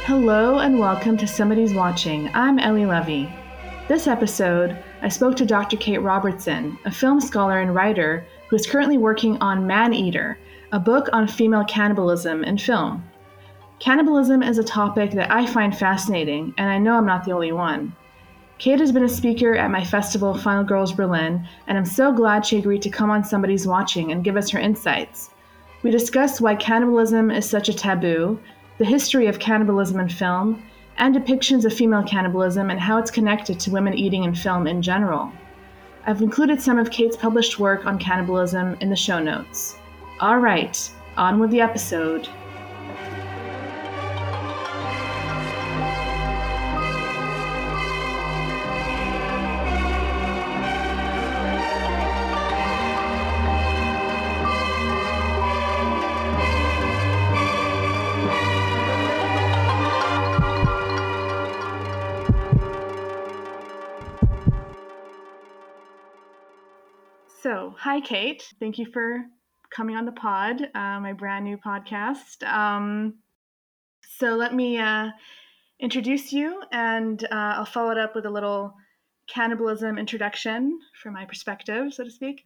Hello and welcome to Somebody's Watching. I'm Ellie Levy. This episode, I spoke to Dr. Kate Robertson, a film scholar and writer who is currently working on Man Eater, a book on female cannibalism in film. Cannibalism is a topic that I find fascinating, and I know I'm not the only one. Kate has been a speaker at my festival, Final Girls Berlin, and I'm so glad she agreed to come on Somebody's Watching and give us her insights. We discussed why cannibalism is such a taboo, the history of cannibalism in film, and depictions of female cannibalism and how it's connected to women eating in film in general. I've included some of Kate's published work on cannibalism in the show notes. All right, on with the episode. So, hi, Kate. Thank you for coming on the pod, my brand new podcast. So let me introduce you, and I'll follow it up with a little cannibalism introduction from my perspective, so to speak.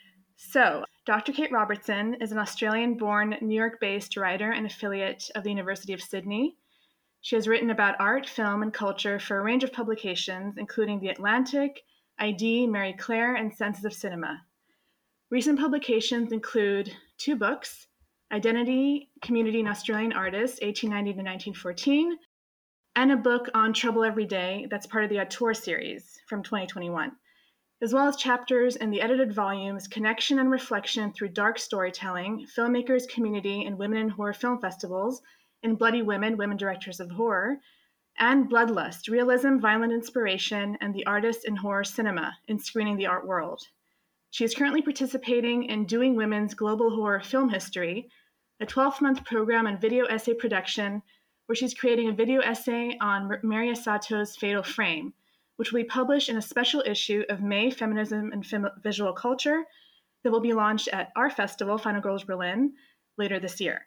So, Dr. Kate Robertson is an Australian-born, New York-based writer and affiliate of the University of Sydney. She has written about art, film, and culture for a range of publications, including The Atlantic, ID, Marie Claire, and Senses of Cinema. Recent publications include two books, Identity, Community, and Australian Artists, 1890 to 1914, and a book on Trouble Every Day that's part of the Auteur series from 2021, as well as chapters in the edited volumes Connection and Reflection Through Dark Storytelling, Filmmakers, Community, and Women in Horror Film Festivals, in Bloody Women, Women Directors of Horror, and Bloodlust, Realism, Violent Inspiration, and the Artist in Horror Cinema in Screening the Art World. She is currently participating in Doing Women's Global Horror Film History, a 12-month program on video essay production, where she's creating a video essay on Maria Sato's Fatal Frame, which will be published in a special issue of May Feminism and Visual Culture that will be launched at our festival, Final Girls Berlin, later this year.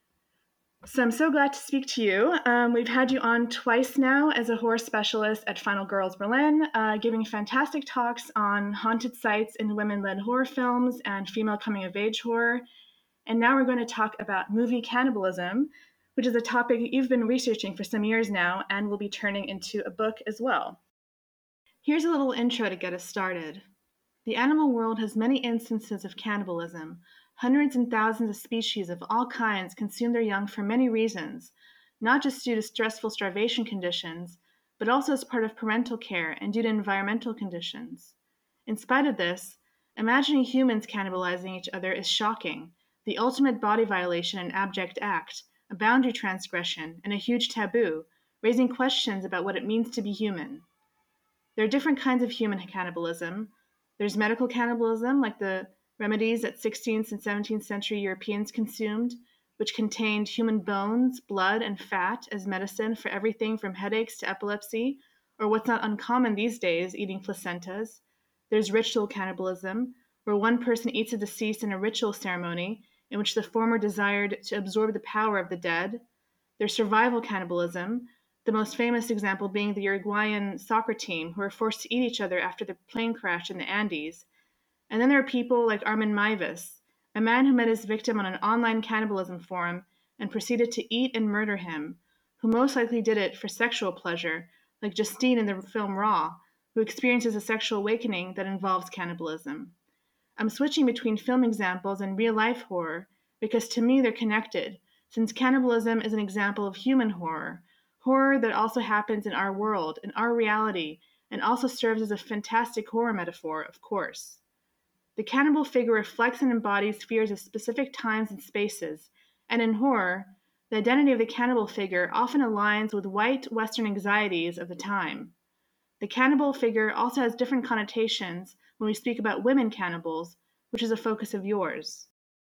So I'm so glad to speak to you. We've had you on twice now as a horror specialist at Final Girls Berlin, giving fantastic talks on haunted sites in women-led horror films and female coming-of-age horror. And now we're going to talk about movie cannibalism, which is a topic you've been researching for some years now and will be turning into a book as well. Here's a little intro to get us started. The animal world has many instances of cannibalism. Hundreds and thousands of species of all kinds consume their young for many reasons, not just due to stressful starvation conditions, but also as part of parental care and due to environmental conditions. In spite of this, imagining humans cannibalizing each other is shocking, the ultimate body violation and abject act, a boundary transgression, and a huge taboo, raising questions about what it means to be human. There are different kinds of human cannibalism. There's medical cannibalism, like the remedies that 16th and 17th century Europeans consumed, which contained human bones, blood, and fat as medicine for everything from headaches to epilepsy, or what's not uncommon these days, eating placentas. There's ritual cannibalism, where one person eats a deceased in a ritual ceremony in which the former desired to absorb the power of the dead. There's survival cannibalism, the most famous example being the Uruguayan soccer team who were forced to eat each other after the plane crash in the Andes. And then there are people like Armin Meiwes, a man who met his victim on an online cannibalism forum and proceeded to eat and murder him, who most likely did it for sexual pleasure, like Justine in the film Raw, who experiences a sexual awakening that involves cannibalism. I'm switching between film examples and real-life horror because to me they're connected, since cannibalism is an example of human horror, horror that also happens in our world, in our reality, and also serves as a fantastic horror metaphor, of course. The cannibal figure reflects and embodies fears of specific times and spaces, and in horror, the identity of the cannibal figure often aligns with white Western anxieties of the time. The cannibal figure also has different connotations when we speak about women cannibals, which is a focus of yours.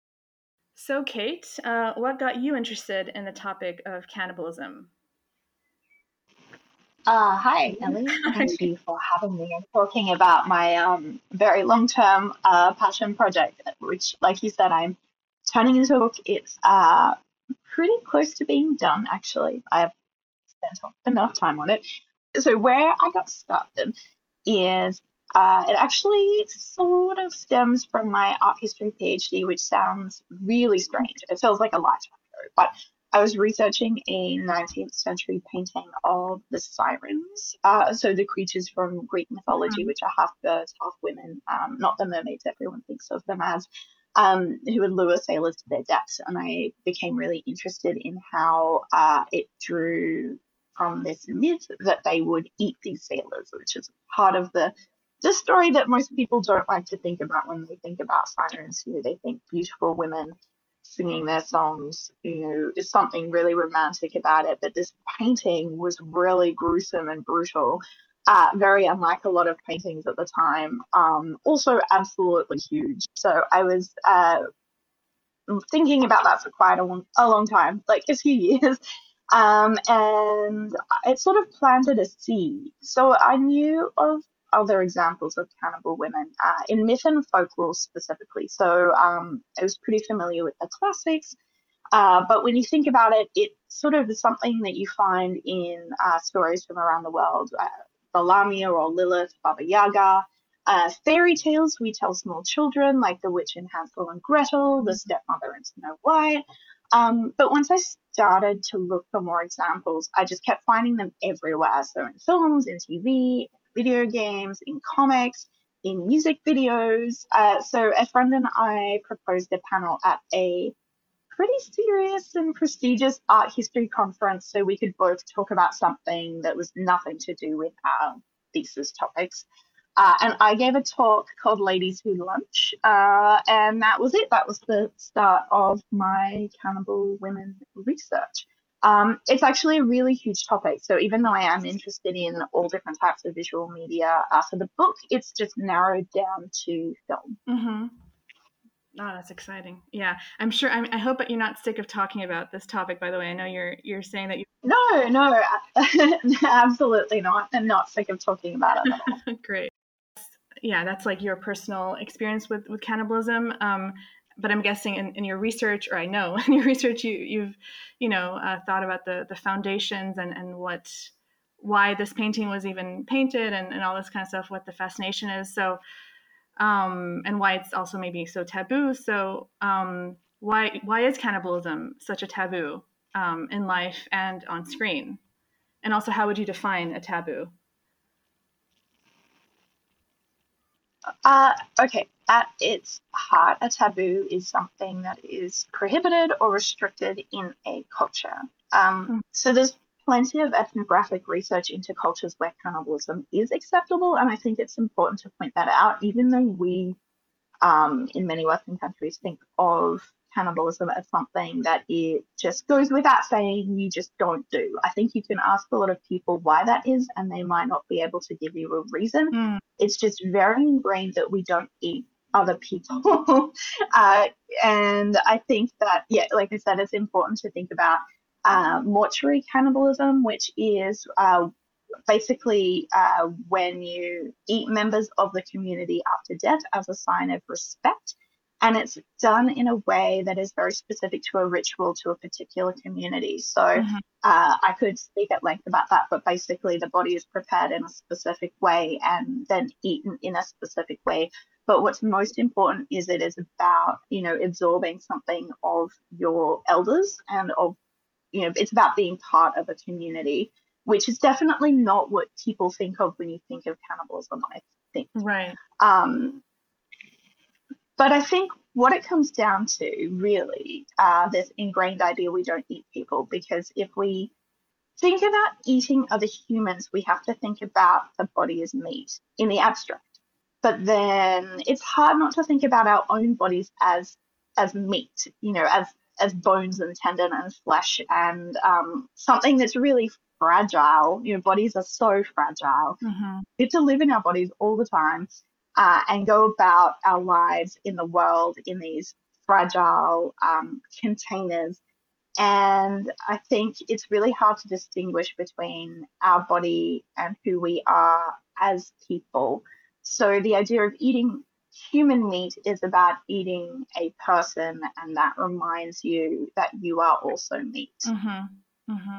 So, Kate, what got you interested in the topic of cannibalism? Hi, Ellie. Thank you for having me and talking about my very long-term passion project, which, like you said, I'm turning into a book. It's pretty close to being done, actually. I've spent enough time on it. So where I got started is it actually sort of stems from my art history PhD, which sounds really strange. It feels like a lifetime ago, but I was researching a 19th century painting of the sirens, so the creatures from Greek mythology, which are half birds, half women, not the mermaids everyone thinks of them as, who would lure sailors to their deaths. And I became really interested in how it drew from this myth that they would eat these sailors, which is part of the story that most people don't like to think about when they think about sirens. They think beautiful women singing their songs, is something really romantic about it. But this painting was really gruesome and brutal, very unlike a lot of paintings at the time. Also absolutely huge. So I was thinking about that for quite a long time, like a few years. And it sort of planted a seed. So I knew of other examples of cannibal women in myth and folklore specifically. So I was pretty familiar with the classics. But when you think about it, it sort of is something that you find in stories from around the world. The Lamia or Lilith, Baba Yaga, fairy tales we tell small children, like The Witch and Hansel and Gretel, The Stepmother and Snow White. But once I started to look for more examples, I just kept finding them everywhere. So in films, in TV, video games, in comics, in music videos. So a friend and I proposed a panel at a pretty serious and prestigious art history conference so we could both talk about something that was nothing to do with our thesis topics. And I gave a talk called Ladies Who Lunch, and that was it. That was the start of my cannibal women research. It's actually a really huge topic. So even though I am interested in all different types of visual media for the book, it's just narrowed down to film. Mm-hmm. Oh, that's exciting. Yeah, I'm sure. I hope that you're not sick of talking about this topic. By the way, I know you're saying that you. No, absolutely not. I'm not sick of talking about it at all. Great. Yeah, that's like your personal experience with cannibalism. But I'm guessing in your research, or I know in your research, you've thought about the foundations and why this painting was even painted and all this kind of stuff, what the fascination is. So. And why it's also maybe so taboo. So why is cannibalism such a taboo in life and on screen? And also, how would you define a taboo? Okay, at its heart, a taboo is something that is prohibited or restricted in a culture. So there's plenty of ethnographic research into cultures where cannibalism is acceptable, and I think it's important to point that out, even though we in many Western countries think of cannibalism as something that it just goes without saying you just don't do. I think you can ask a lot of people why that is, and they might not be able to give you a reason. It's just very ingrained that we don't eat other people. And I think that, yeah, like I said, it's important to think about mortuary cannibalism, which is basically when you eat members of the community after death as a sign of respect. And it's done in a way that is very specific to a ritual to a particular community. So I could speak at length about that, but basically the body is prepared in a specific way and then eaten in a specific way. But what's most important is it is about, absorbing something of your elders and of, it's about being part of a community, which is definitely not what people think of when you think of cannibalism, I think. Right. But I think what it comes down to, really, this ingrained idea we don't eat people, because if we think about eating other humans, we have to think about the body as meat in the abstract. But then it's hard not to think about our own bodies as meat, as bones and tendon and flesh and something that's really fragile. Bodies are so fragile. We have to live in our bodies all the time and go about our lives in the world in these fragile containers. And I think it's really hard to distinguish between our body and who we are as people. So the idea of eating human meat is about eating a person, and that reminds you that you are also meat.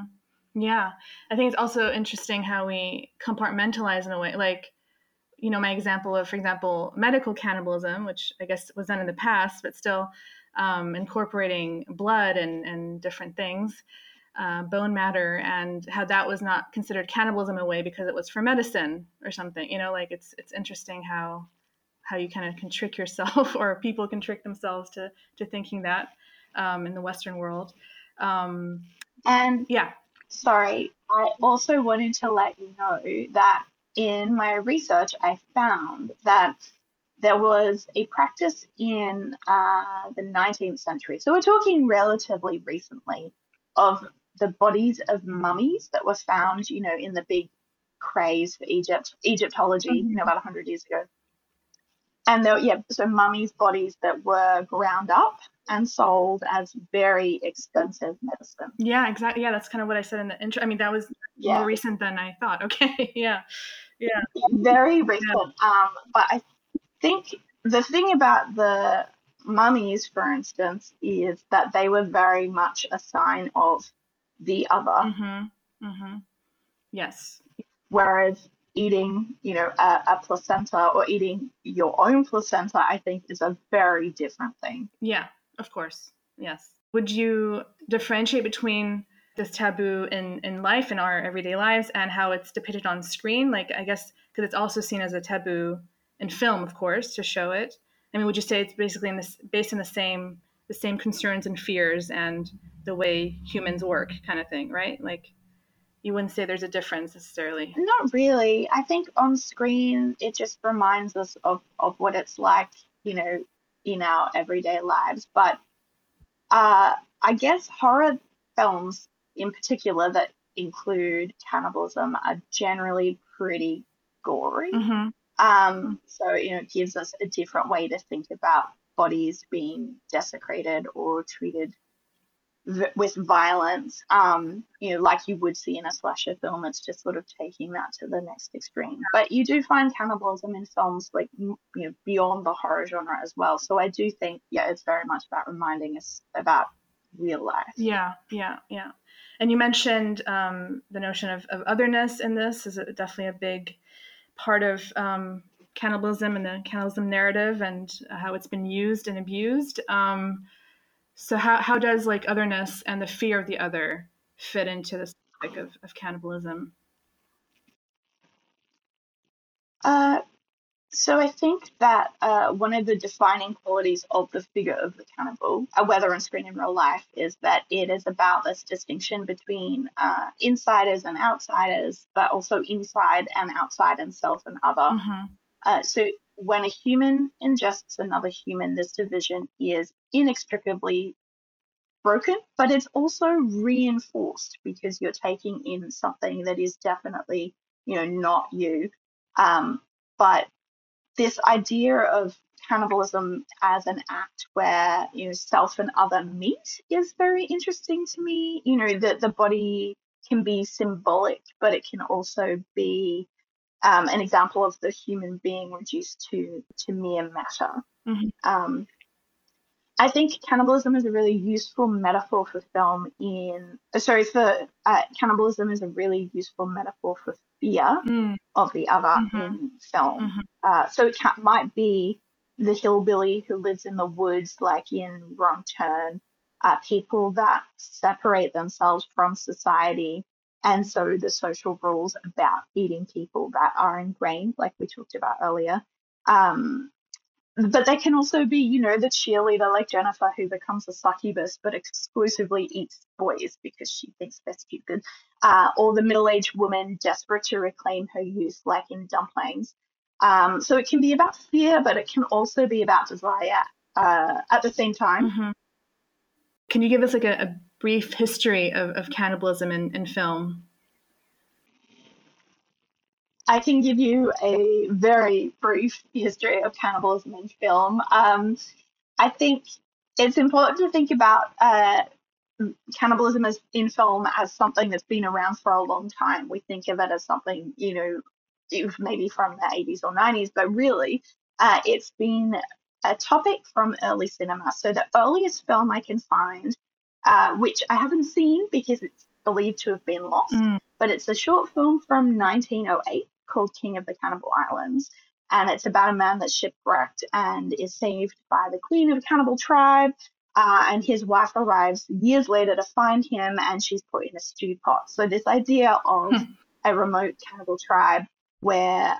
Yeah. I think it's also interesting how we compartmentalize in a way. Like, my example of, for example, medical cannibalism, which I guess was done in the past, but still incorporating blood and different things, bone matter, and how that was not considered cannibalism in a way because it was for medicine or something. Like it's interesting how you kind of can trick yourself or people can trick themselves to thinking that in the Western world. Um, And yeah. sorry, I also wanted to let you know that in my research, I found that there was a practice in the 19th century. So we're talking relatively recently of the bodies of mummies that were found, in the big craze for Egyptology, Mm-hmm. about 100 years ago. And there, yeah, so mummies' bodies that were ground up and sold as very expensive medicine. Yeah, exactly. Yeah, that's kind of what I said in the intro. I mean, that was more Yeah, recent than I thought. Okay. Yeah. Yeah. very Yeah. recent. But I think the thing about the mummies, for instance, is that they were very much a sign of the other, Mm-hmm. Mm-hmm. Yes. whereas eating, a placenta or eating your own placenta, I think is a very different thing. Yeah, of course. Yes. Would you differentiate between this taboo in life, in our everyday lives, and how it's depicted on screen? Like, I guess, because it's also seen as a taboo in film, of course, to show it. I mean, would you say it's basically based in the same concerns and fears and the way humans work, kind of thing, right? Like, you wouldn't say there's a difference necessarily. Not really. I think on screen it just reminds us of what it's like, you know, in our everyday lives. But I guess horror films in particular that include cannibalism are generally pretty gory. Mm-hmm. So, it gives us a different way to think about bodies being desecrated or treated with violence, like you would see in a slasher film. It's just sort of taking that to the next extreme. But you do find cannibalism in films like, beyond the horror genre as well. So I do think, yeah, it's very much about reminding us about real life. Yeah, yeah, yeah. And you mentioned the notion of otherness in this is definitely a big part of cannibalism and the cannibalism narrative and how it's been used and abused. So how does like otherness and the fear of the other fit into this topic of cannibalism? Uh, So I think that one of the defining qualities of the figure of the cannibal, whether on screen in real life, is that it is about this distinction between insiders and outsiders, but also inside and outside and self and other. Mm-hmm. So when a human ingests another human, this division is inextricably broken, but it's also reinforced because you're taking in something that is definitely, not you. But this idea of cannibalism as an act where self and other meet is very interesting to me. That the body can be symbolic, but it can also be an example of the human being reduced to mere matter. Mm-hmm. Um, I think cannibalism is a really useful metaphor for film in, sorry, for cannibalism is a really useful metaphor for fear Mm-hmm. of the other Mm-hmm. in film. Mm-hmm. So it might be the hillbilly who lives in the woods, like in Wrong Turn, people that separate themselves from society. And so the social rules about eating people that are ingrained, like we talked about earlier. Um, but they can also be, the cheerleader like Jennifer who becomes a succubus but exclusively eats boys because she thinks they're stupid. Or the middle-aged woman desperate to reclaim her youth like in Dumplings. So it can be about fear, but it can also be about desire at the same time. Mm-hmm. Can you give us like a brief history of cannibalism in film? I can give you a very brief history of cannibalism in film. I think it's important to think about cannibalism as in film as something that's been around for a long time. We think of it as something, maybe from the 80s or 90s, but really it's been a topic from early cinema. So the earliest film I can find, which I haven't seen because it's believed to have been lost, but it's a short film from 1908 called King of the Cannibal Islands. And it's about a man that's shipwrecked and is saved by the queen of a cannibal tribe. And his wife arrives years later to find him, and she's put in a stew pot. So this idea of a remote cannibal tribe where,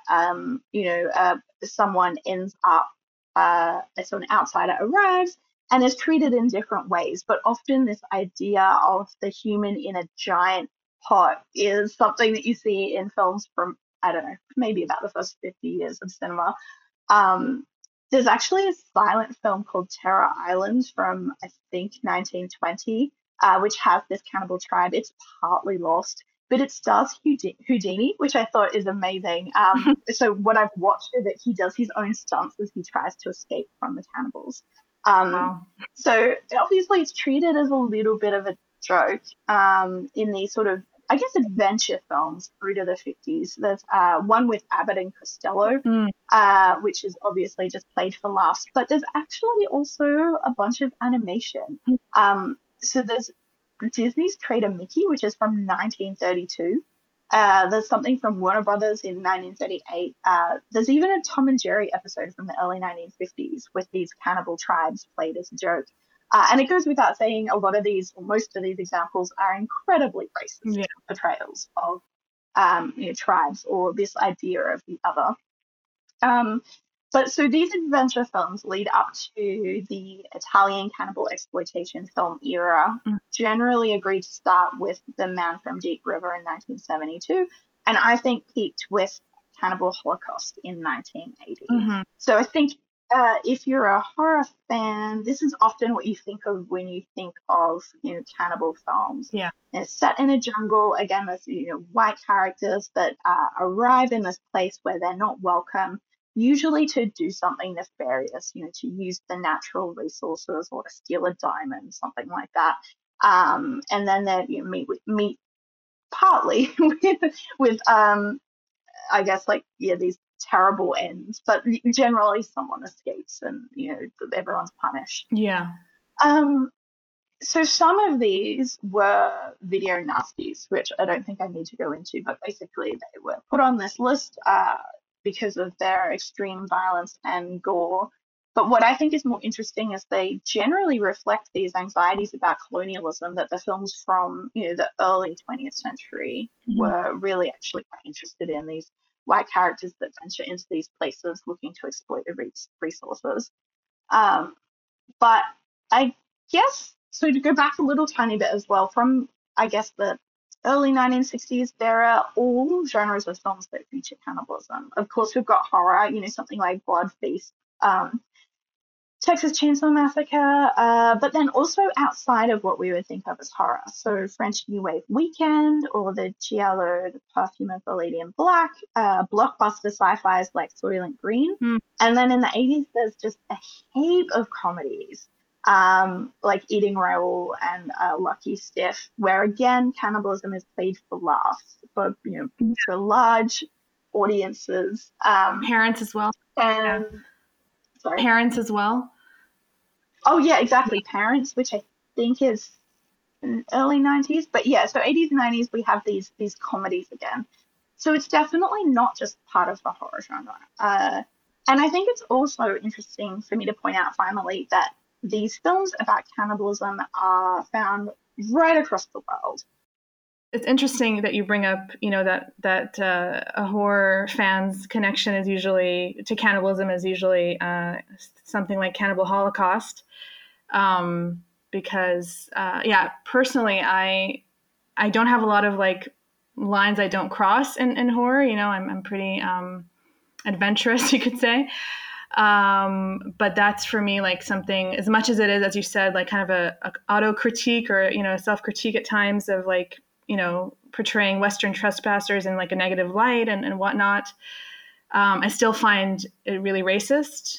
someone ends up, so an outsider arrives and is treated in different ways. But often this idea of the human in a giant pot is something that you see in films from, I don't know, maybe about the first 50 years of cinema. There's actually a silent film called Terror Island from, I think, 1920, which has this cannibal tribe. It's partly lost, but it stars Houdini, which I thought is amazing. So what I've watched is that he does his own stunts as he tries to escape from the cannibals. Wow. So obviously it's treated as a little bit of a joke in these sort of, I guess, adventure films through to the 50s. There's one with Abbott and Costello, which is obviously just played for laughs. But there's actually also a bunch of animation. So there's Disney's Trader Mickey, which is from 1932. There's something from Warner Brothers in 1938. There's even a Tom and Jerry episode from the early 1950s with these cannibal tribes played as a joke. And it goes without saying, most of these examples are incredibly racist portrayals of tribes or this idea of the other. But so these adventure films lead up to the Italian cannibal exploitation film era, generally agreed to start with The Man from Deep River in 1972, and I think peaked with Cannibal Holocaust in 1980. So I think if you're a horror fan, this is often what you think of when you think of, cannibal films. Yeah. It's set in a jungle. Again, there's, white characters that arrive in this place where they're not welcome, usually to do something nefarious, to use the natural resources or to steal a diamond, something like that. And then they meet partly with I guess, these terrible ends, but generally someone escapes and, everyone's punished. Yeah. So some of these were video nasties, which I don't think I need to go into, but basically they were put on this list because of their extreme violence and gore. But what I think is more interesting is they generally reflect these anxieties about colonialism that the films from, the early 20th century were really actually quite interested in, these white characters that venture into these places looking to exploit the resources. But I guess, so to go back a little tiny bit as well, from, I guess, the early 1960s, there are all genres of films that feature cannibalism. Of course, we've got horror, something like Blood Feast, Texas Chainsaw Massacre, but then also outside of what we would think of as horror. So French New Wave Weekend, or the Giallo, The Perfume of the Lady in Black, blockbuster sci-fis like Soylent Green. And then in the 80s, there's just a heap of comedies, like Eating Raoul and Lucky Stiff, where again, cannibalism is played for laughs, for, for large audiences. Parents as well. And sorry. Parents as well. Oh yeah, exactly. Parents, which I think is in early 90s, but yeah, so 80s and 90s we have these comedies again. So it's definitely not just part of the horror genre. And I think it's also interesting for me to point out finally that these films about cannibalism are found right across the world. It's interesting that you bring up, that a horror fan's connection is usually to cannibalism is usually something like Cannibal Holocaust, because personally, I don't have a lot of lines I don't cross in horror. I'm pretty adventurous, you could say. But that's for me something, as much as it is, as you said, kind of a auto critique or self critique at times of portraying Western trespassers in a negative light and whatnot. I still find it really racist,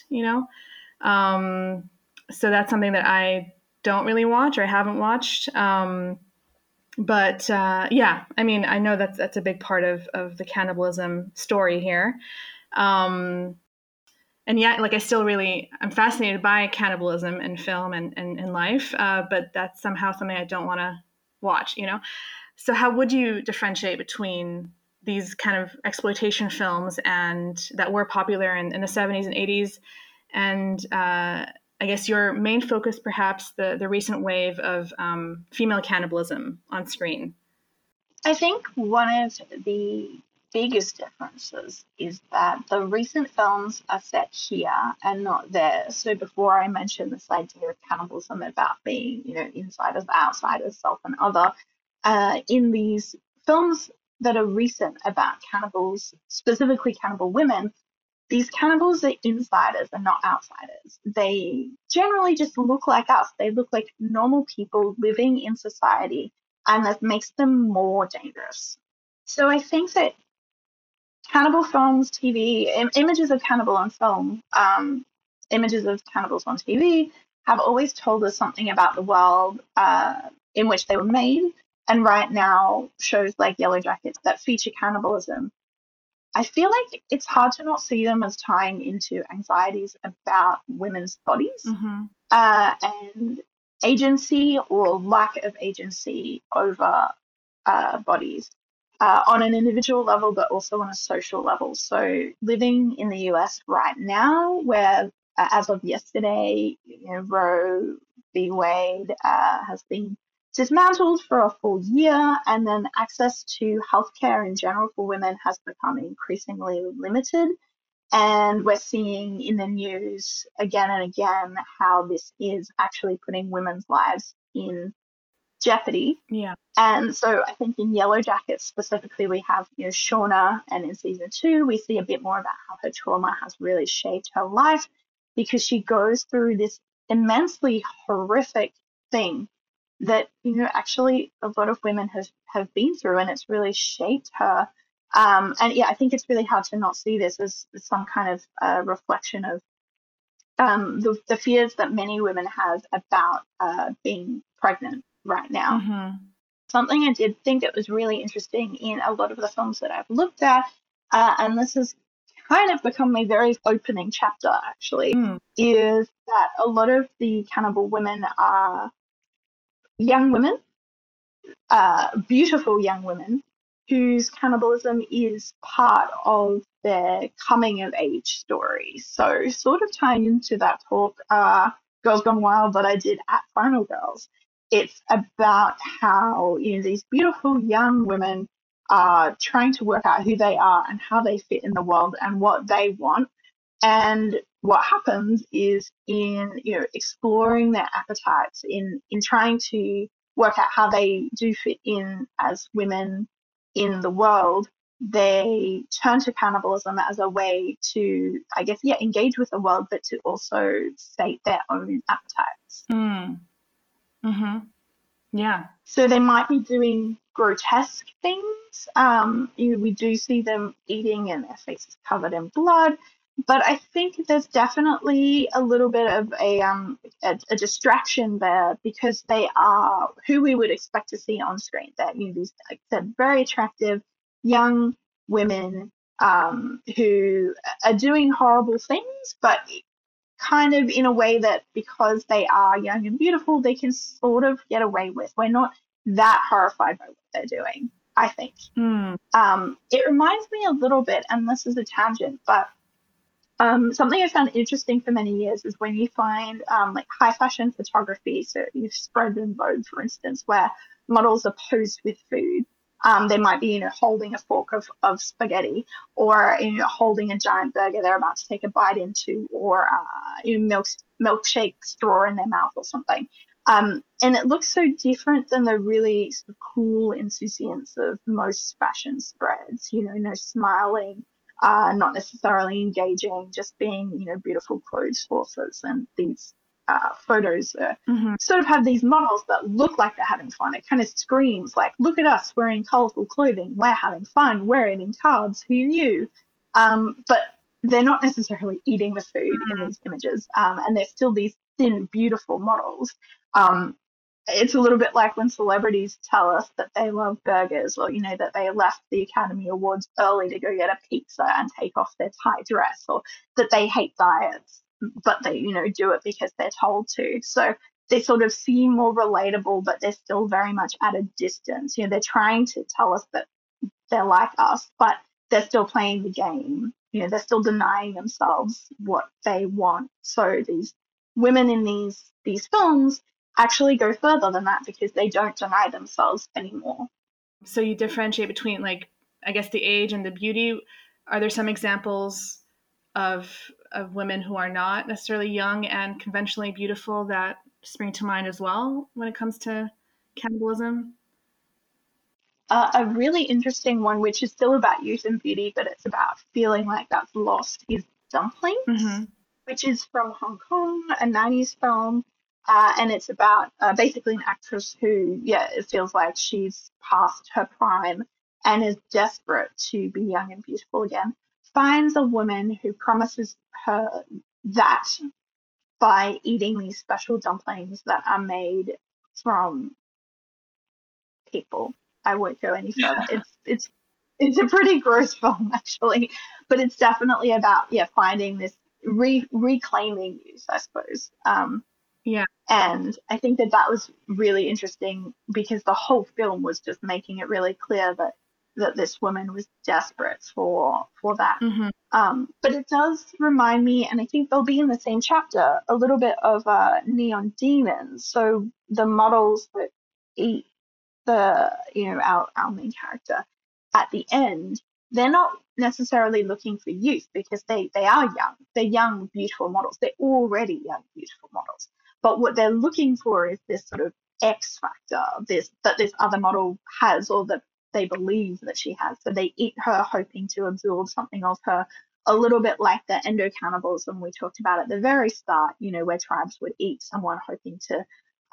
so that's something that I don't really watch or haven't watched. But I know that's a big part of the cannibalism story here. And yet, I still I'm fascinated by cannibalism in film and in life, but that's somehow something I don't want to watch, So how would you differentiate between these kind of exploitation films and that were popular in the 70s and 80s and I guess your main focus, perhaps the recent wave of female cannibalism on screen? I think one of the biggest differences is that the recent films are set here and not there. So before I mentioned this idea of cannibalism about being, insiders, outsiders, self and other, in these films that are recent about cannibals, specifically cannibal women, these cannibals are insiders and not outsiders. They generally just look like us. They look like normal people living in society, and that makes them more dangerous. So I think that cannibal films, TV, images of cannibal on film, images of cannibals on TV have always told us something about the world in which they were made. And right now, shows like Yellow Jackets that feature cannibalism, I feel like it's hard to not see them as tying into anxieties about women's bodies Mm-hmm. and agency or lack of agency over bodies on an individual level, but also on a social level. So living in the US right now, where as of yesterday, Roe v. Wade has been dismantled for a full year, and then access to healthcare in general for women has become increasingly limited. And we're seeing in the news again and again how this is actually putting women's lives in jeopardy. Yeah. And so I think in Yellow Jackets specifically, we have, Shauna, and in season 2, we see a bit more about how her trauma has really shaped her life because she goes through this immensely horrific thing that, actually a lot of women have been through, and it's really shaped her. And yeah, I think it's really hard to not see this as some kind of reflection of the fears that many women have about being pregnant right now. Mm-hmm. Something I did think that was really interesting in a lot of the films that I've looked at, and this has kind of become my very opening chapter actually, is that a lot of the cannibal women are young women, beautiful young women, whose cannibalism is part of their coming of age story. So, sort of tying into that talk, Girls Gone Wild, that I did at Final Girls, it's about how, these beautiful young women are trying to work out who they are and how they fit in the world and what they want. And what happens is in, exploring their appetites, in trying to work out how they do fit in as women in the world, they turn to cannibalism as a way to, I guess, yeah, engage with the world, but to also sate their own appetites. Mm-hmm. Yeah. So they might be doing grotesque things. We do see them eating and their faces covered in blood. But I think there's definitely a little bit of a distraction there because they are who we would expect to see on screen. They're, these, like I said, very attractive young women who are doing horrible things, but kind of in a way that because they are young and beautiful, they can sort of get away with. We're not that horrified by what they're doing, I think. It reminds me a little bit, and this is a tangent, but something I found interesting for many years is when you find like high fashion photography, so you've spread in Vogue, for instance, where models are posed with food. They might be, holding a fork of spaghetti, or holding a giant burger they're about to take a bite into, or milkshake straw in their mouth or something. And it looks so different than the really sort of cool insouciance of most fashion spreads. No smiling, not necessarily engaging, just being, beautiful clothes horses. And these photos sort of have these models that look like they're having fun. It kind of screams like, look at us wearing colorful clothing. We're having fun. We're eating carbs. Who knew? But they're not necessarily eating the food in these images. And they're still these thin, beautiful models. It's a little bit like when celebrities tell us that they love burgers, or, that they left the Academy Awards early to go get a pizza and take off their tight dress, or that they hate diets, but they, do it because they're told to. So they sort of seem more relatable, but they're still very much at a distance. They're trying to tell us that they're like us, but they're still playing the game. They're still denying themselves what they want. So these women in these films actually go further than that because they don't deny themselves anymore. So you differentiate between, like, I guess the age and the beauty. Are there some examples of women who are not necessarily young and conventionally beautiful that spring to mind as well when it comes to cannibalism? A really interesting one, which is still about youth and beauty, but it's about feeling like that's lost, is Dumplings, Mm-hmm. which is from Hong Kong, a 90s film. And it's about basically an actress who, yeah, it feels like she's past her prime and is desperate to be young and beautiful again. Finds a woman who promises her that by eating these special dumplings that are made from people. I won't go any further. It's a pretty gross film actually, but it's definitely about finding this reclaiming youth, I suppose. Yeah. And I think that was really interesting because the whole film was just making it really clear that this woman was desperate for that. Mm-hmm. But it does remind me, and I think they'll be in the same chapter, a little bit of Neon Demons. So the models that eat our main character at the end, they're not necessarily looking for youth because they are young. They're young, beautiful models. They're already young, beautiful models. But what they're looking for is this sort of X factor, that this other model has, or that they believe that she has. So they eat her hoping to absorb something of her, a little bit like the endocannibalism we talked about at the very start, where tribes would eat someone hoping to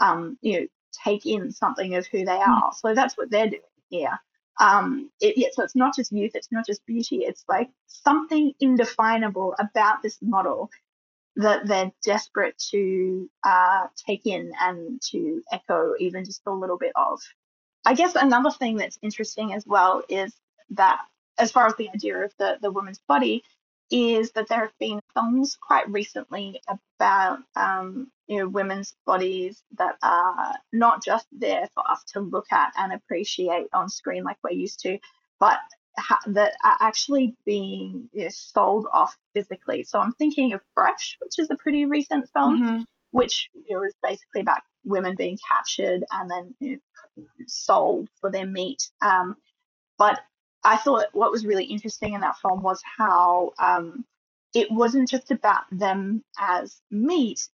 take in something of who they are. So that's what they're doing here. So it's not just youth, it's not just beauty, it's like something indefinable about this model that they're desperate to take in and to echo even just a little bit of. I guess another thing that's interesting as well is that, as far as the idea of the woman's body, is that there have been films quite recently about women's bodies that are not just there for us to look at and appreciate on screen like we're used to, but that are actually being sold off physically. So I'm thinking of Fresh, which is a pretty recent film, Mm-hmm. which is basically about women being captured and then sold for their meat. But I thought what was really interesting in that film was how it wasn't just about them as meat.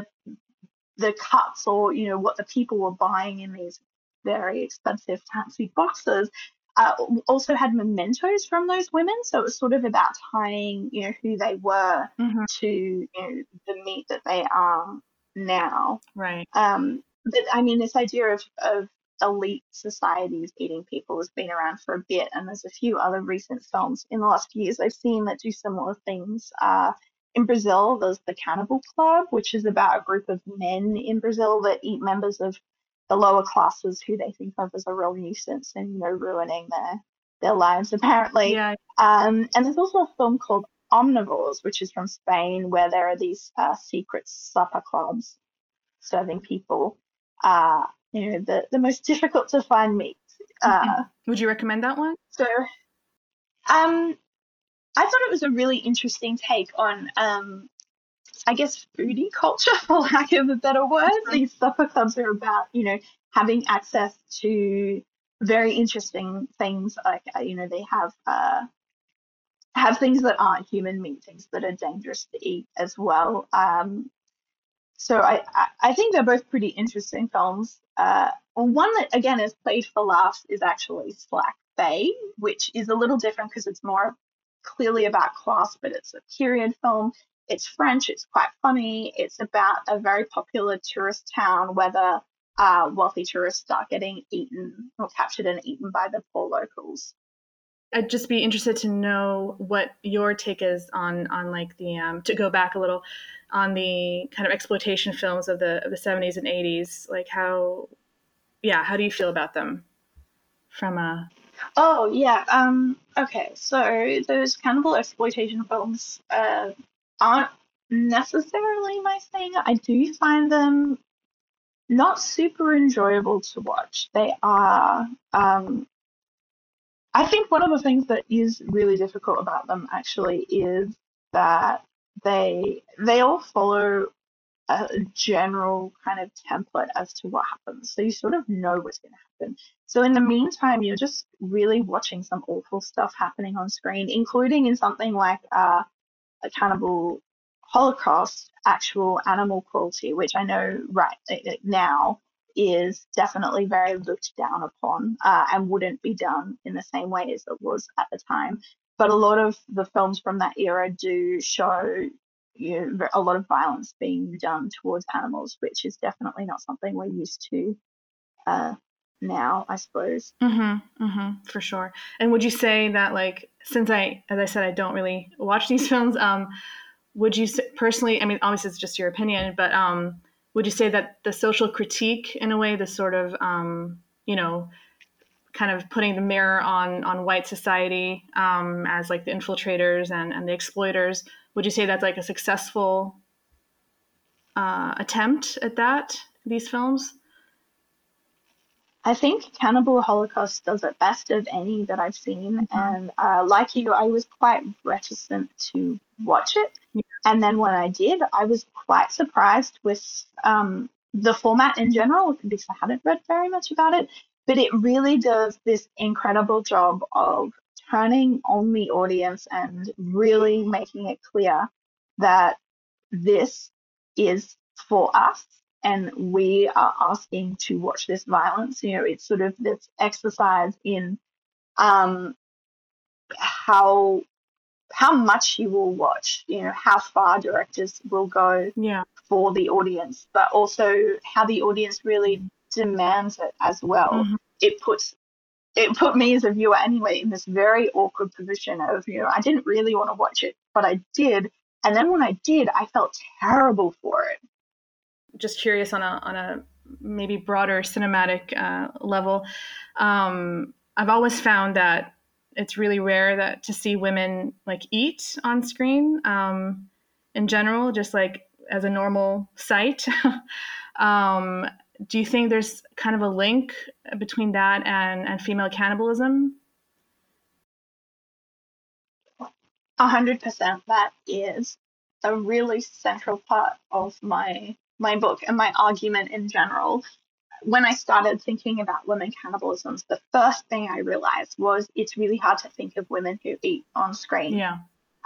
The cuts, or what the people were buying in these very expensive fancy boxes, also had mementos from those women. So it was sort of about tying who they were Mm-hmm. to the meat that they are now. Right. But I mean, this idea of elite societies eating people has been around for a bit, and there's a few other recent films in the last few years I've seen that do similar things. In Brazil, there's the Cannibal Club, which is about a group of men in Brazil that eat members of the lower classes who they think of as a real nuisance and ruining their lives apparently. Yeah. And there's also a film called Omnivores, which is from Spain, where there are these secret supper clubs serving people the most difficult to find meat. Would you recommend that one? So I thought it was a really interesting take on I guess foodie culture, for lack of a better word. These supper clubs are about having access to very interesting things, like they have things that aren't human meat, things that are dangerous to eat as well. So I think they're both pretty interesting films. One that again is played for laughs is actually Slack Bay, which is a little different because it's more clearly about class, but it's a period film. It's French. It's quite funny. It's about a very popular tourist town where the wealthy tourists start getting eaten or captured and eaten by the poor locals. I'd just be interested to know what your take is on like the to go back a little on the kind of exploitation films of the 70s and 80s. Like how do you feel about them from a Oh yeah. Okay. So those cannibal exploitation films aren't necessarily my thing. I do find them not super enjoyable to watch. They are, I think one of the things that is really difficult about them actually is that they all follow a general kind of template as to what happens. So you sort of know what's going to happen. So in the meantime, you're just really watching some awful stuff happening on screen, including in something like a Cannibal Holocaust, actual animal cruelty, which I know right now is definitely very looked down upon and wouldn't be done in the same way as it was at the time. But a lot of the films from that era do show a lot of violence being done towards animals, which is definitely not something we're used to now, I suppose. For sure. And would you say that, like, since as I said, I don't really watch these films, would you say, personally, I mean, obviously it's just your opinion, but would you say that the social critique, in a way, the sort of, kind of putting the mirror on white society as like the infiltrators and the exploiters, would you say that's like a successful attempt at that, these films? I think Cannibal Holocaust does it best of any that I've seen. And like you, I was quite reticent to watch it. Yeah. And then when I did, I was quite surprised with the format in general, because I hadn't read very much about it. But it really does this incredible job of turning on the audience and really making it clear that this is for us and we are asking to watch this violence. It's sort of this exercise in how much you will watch, how far directors will go for the audience, but also how the audience really demands it as well. It put me as a viewer anyway in this very awkward position of, I didn't really want to watch it, but I did. And then when I did, I felt terrible for it. Just curious on a maybe broader cinematic level. I've always found that it's really rare to see women like eat on screen in general, just like as a normal sight. Do you think there's kind of a link between that and female cannibalism? 100%. That is a really central part of my book and my argument in general. When I started thinking about women cannibalisms, the first thing I realized was it's really hard to think of women who eat on screen. Yeah.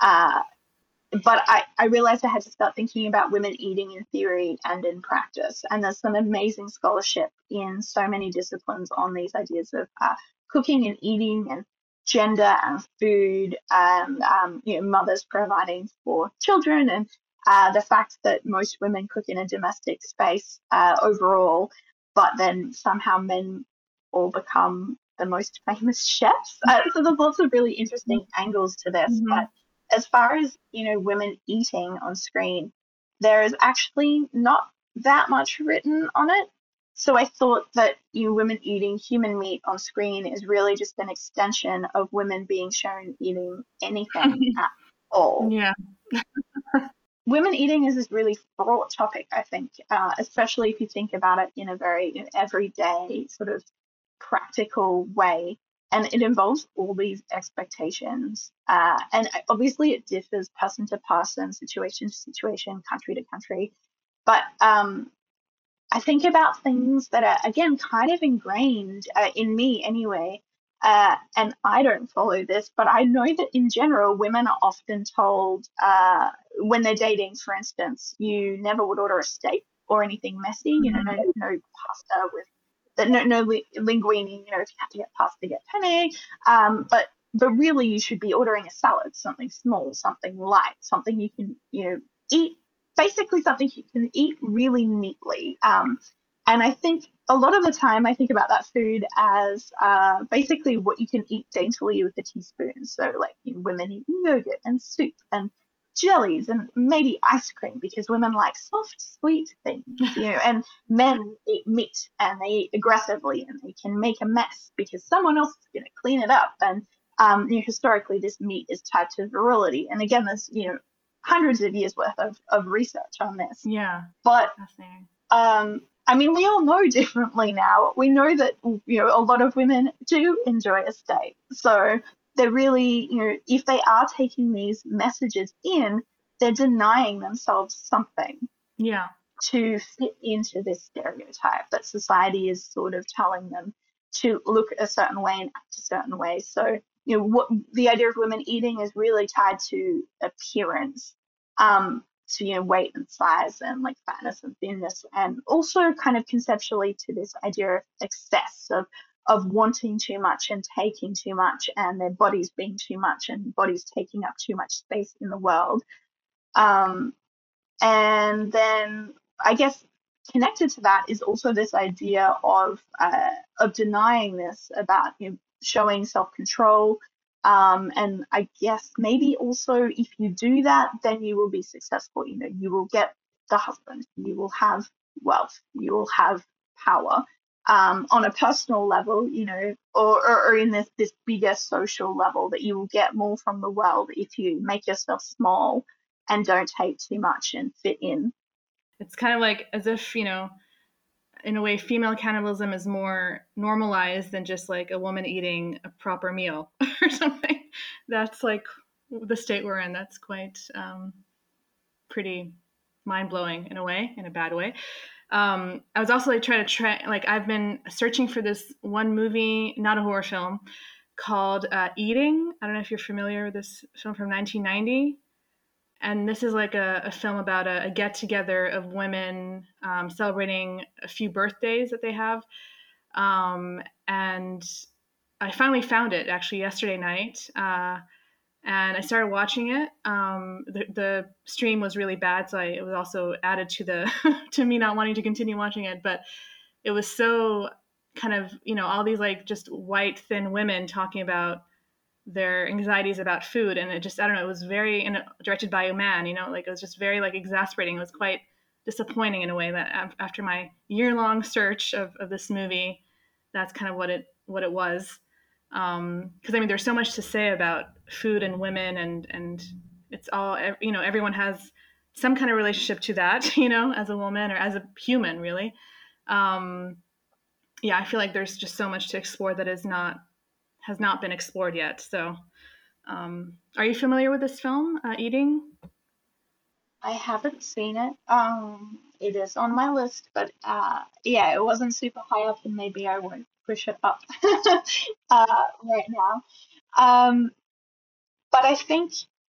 But I realized I had to start thinking about women eating in theory and in practice. And there's some amazing scholarship in so many disciplines on these ideas of cooking and eating and gender and food and mothers providing for children and the fact that most women cook in a domestic space overall, but then somehow men all become the most famous chefs. So there's lots of really interesting angles to this. But as far as women eating on screen, there is actually not that much written on it. So I thought that women eating human meat on screen is really just an extension of women being shown eating anything at all. Yeah. Women eating is this really fraught topic, I think, especially if you think about it in a very everyday sort of practical way. And it involves all these expectations. And obviously it differs person to person, situation to situation, country to country. But I think about things that are, again, kind of ingrained in me anyway. And I don't follow this, but I know that in general, women are often told when they're dating, for instance, you never would order a steak or anything messy, no pasta with no linguine, if you have to get pasta, get penne. But really you should be ordering a salad, something small, something light, something you can, eat, basically something you can eat really neatly. And I think a lot of the time I think about that food as basically what you can eat daintily with a teaspoon. So like women eat yogurt and soup and jellies and maybe ice cream because women like soft, sweet things, and men eat meat and they eat aggressively and they can make a mess because someone else is going to clean it up. And historically, this meat is tied to virility. And again, there's hundreds of years worth of research on this. Yeah, but fascinating. I mean, we all know differently now. We know that, a lot of women do enjoy a steak. So they're really, if they are taking these messages in, they're denying themselves something Yeah. to fit into this stereotype that society is sort of telling them to look a certain way and act a certain way. So, what the idea of women eating is really tied to appearance, to, weight and size and like fatness and thinness, and also kind of conceptually to this idea of excess of wanting too much and taking too much, and their bodies being too much and bodies taking up too much space in the world. And then I guess connected to that is also this idea of denying this, about, showing self-control. And I guess maybe also if you do that, then you will be successful. You will get the husband, you will have wealth, you will have power. On a personal level, or in this bigger social level, that you will get more from the world if you make yourself small and don't take too much and fit in. It's kind of like as if, in a way, female cannibalism is more normalized than just like a woman eating a proper meal or something. That's like the state we're in. That's quite pretty mind-blowing in a way, in a bad way. I was also like I've been searching for this one movie, not a horror film, called Eating. I don't know if you're familiar with this film from 1990. And this is like a film about a get together of women celebrating a few birthdays that they have. And I finally found it actually yesterday night. And I started watching it. The stream was really bad, so it was also added to the to me not wanting to continue watching it. But it was so kind of, all these like just white thin women talking about their anxieties about food, and it just, I don't know, it was very directed by a man, like it was just very like exasperating. It was quite disappointing in a way that after my year-long search of this movie, that's kind of what it was. Because I mean, there's so much to say about food and women, and it's all, everyone has some kind of relationship to that, as a woman or as a human, really. Yeah, I feel like there's just so much to explore that has not been explored yet. So, are you familiar with this film, Eating? I haven't seen it. It is on my list, but yeah, it wasn't super high up, and maybe I won't push it up right now. Um, but I think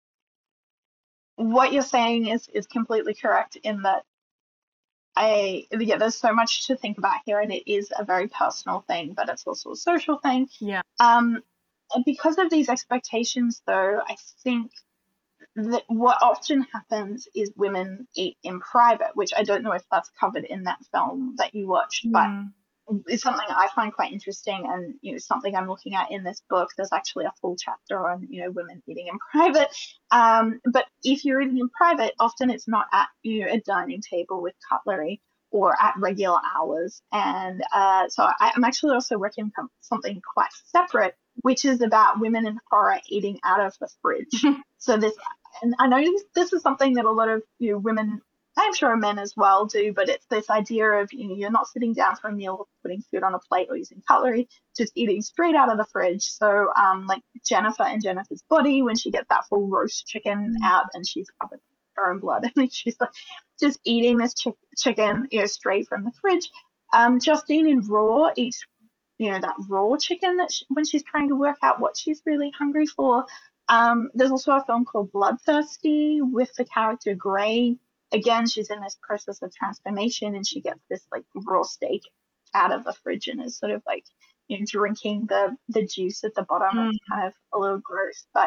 what you're saying is completely correct in that yeah, there's so much to think about here, and it is a very personal thing, but it's also a social thing. Yeah. And because of these expectations, though, I think that what often happens is women eat in private, which I don't know if that's covered in that film that you watched, but it's something I find quite interesting, and something I'm looking at in this book. There's actually a full chapter on women eating in private. But if you're eating in private, often it's not at a dining table with cutlery or at regular hours. And so I'm actually also working on something quite separate, which is about women in horror eating out of the fridge. So this, and I know this is something that a lot of women, I'm sure men as well do, but it's this idea of you're not sitting down for a meal or putting food on a plate or using cutlery, just eating straight out of the fridge. So like Jennifer and Jennifer's Body, when she gets that full roast chicken out and she's covered in her own blood, and she's like just eating this chicken straight from the fridge. Justine in Raw eats that raw chicken that when she's trying to work out what she's really hungry for. There's also a film called Bloodthirsty with the character Grey. Again, she's in this process of transformation, and she gets this like raw steak out of the fridge and is sort of like drinking the juice at the bottom. It's kind of a little gross, but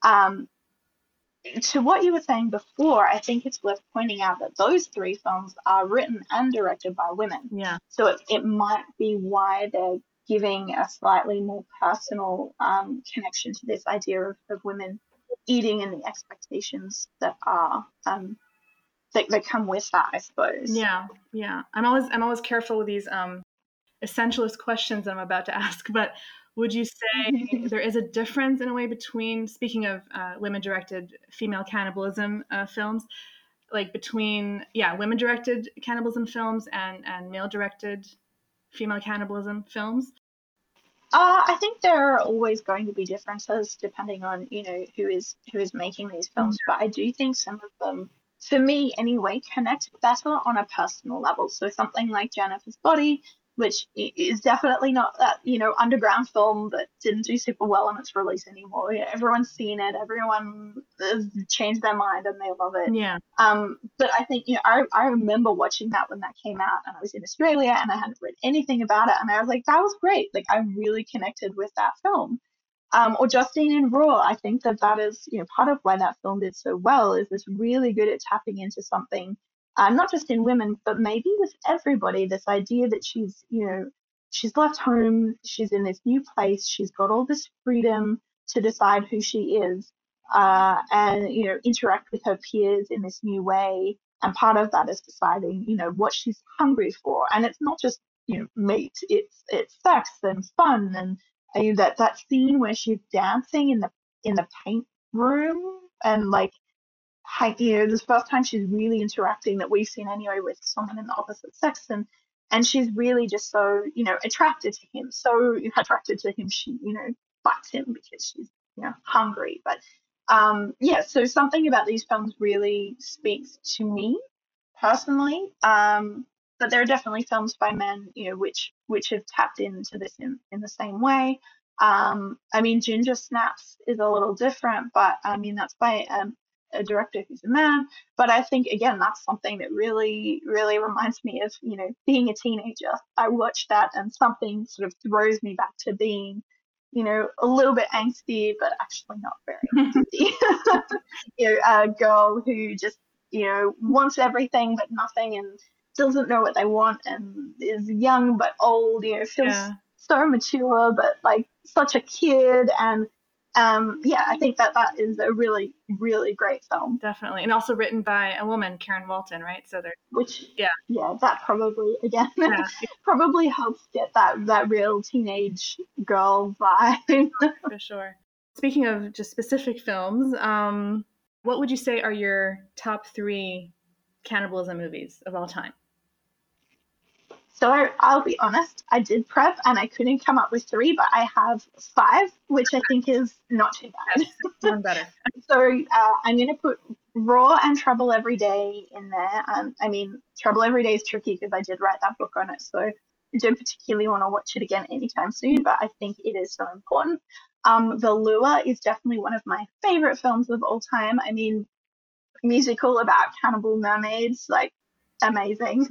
to what you were saying before, I think it's worth pointing out that those three films are written and directed by women. Yeah. So it might be why they're giving a slightly more personal connection to this idea of women eating and the expectations that are that come with that, I suppose. Yeah. I'm always careful with these essentialist questions I'm about to ask, but would you say there is a difference in a way between, speaking of women-directed female cannibalism films, like between women directed cannibalism films and male directed female cannibalism films? I think there are always going to be differences depending on, who is making these films, but I do think some of them, for me anyway, connect better on a personal level. So something like Jennifer's Body, which is definitely not that, underground film that didn't do super well on its release anymore. Everyone's seen it, everyone has changed their mind and they love it. Yeah. But I think, I remember watching that when that came out and I was in Australia and I hadn't read anything about it. And I was like, that was great. Like, I really connected with that film. Or Justine in Raw, I think that is, part of why that film did so well is it's really good at tapping into something, not just in women, but maybe with everybody, this idea that she's left home, she's in this new place, she's got all this freedom to decide who she is, and interact with her peers in this new way. And part of that is deciding, what she's hungry for. And it's not just meat; it's sex and fun and that scene where she's dancing in the paint room and like this first time she's really interacting that we've seen anyway with someone in the opposite sex and she's really just so attracted to him, so attracted to him she fights him because she's hungry. But so something about these films really speaks to me personally. But there are definitely films by men, which have tapped into this in the same way. I mean, Ginger Snaps is a little different, but I mean that's by a director who's a man. But I think again that's something that really, really reminds me of being a teenager. I watched that and something sort of throws me back to being a little bit angsty, but actually not very angsty. A girl who just wants everything but nothing and doesn't know what they want and is young but old, feels so mature but like such a kid. And I think that is a really, really great film. Definitely. And also written by a woman, Karen Walton, right? So that probably again probably helps get that real teenage girl vibe. For sure. Speaking of just specific films, what would you say are your top 3 cannibalism movies of all time? So I'll be honest, I did prep and I couldn't come up with 3, but I have 5, which I think is not too bad. One better. So I'm going to put Raw and Trouble Every Day in there. I mean, Trouble Every Day is tricky because I did write that book on it, so I don't particularly want to watch it again anytime soon, but I think it is so important. The Lure is definitely one of my favorite films of all time. I mean, musical about cannibal mermaids, like amazing.